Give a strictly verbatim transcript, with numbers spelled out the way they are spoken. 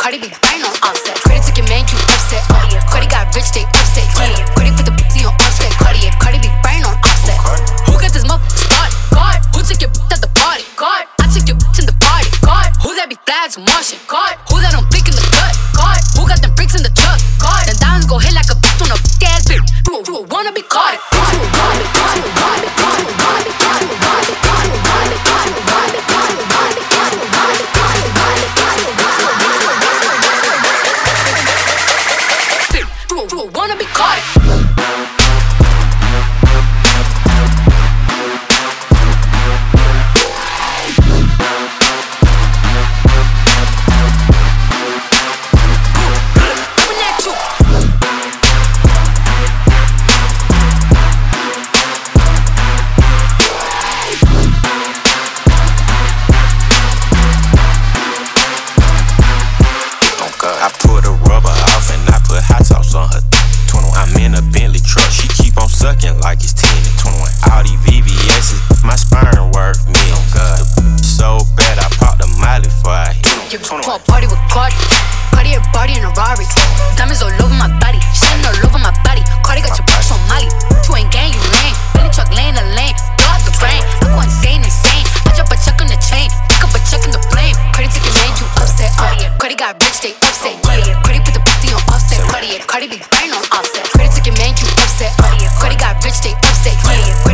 Cardi be brain on offset. Cardi took your man, you upset. Uh. Cardi got rich, they upset. Yeah. Cardi put the pussy on offset. Cardi, Cardi be brain on offset. Who got this motherfucker started? God. Who took your bitch at the party? God. I took your bitch in the party. God. Who that be flags and Martian? God. Who that don't blick in the gut? God. Who got them bricks in the truck? God. Them diamonds go hit like a bitch on a big ass bitch. You, you wanna be caught? You wanna be caught? I pulled a rubber off and I put hot sauce on her. twenty-one. I'm in a Bentley truck, she keep on sucking like it's ten and twenty-one. All these V V S's, my sperm worth millions. So bad I popped a Miley for I hit You want party with Cardi? Cardi a body in a Rari. Diamonds all over my body, shining all over my body. Cardi got your bitch on Molly. You ain't gang, you lame. Billy truck laying the lane. Blow out the brain. I go insane, insane. I drop a check on the chain. Pick up a check in the flame. Cardi took your man, you upset. Uh. Cardi got rich, they upset. Yeah. Cardi put the pussy on offset. Cardi, Cardi be brain on offset. Cardi took your man, you upset. Uh. Cardi got rich, they upset. Yeah.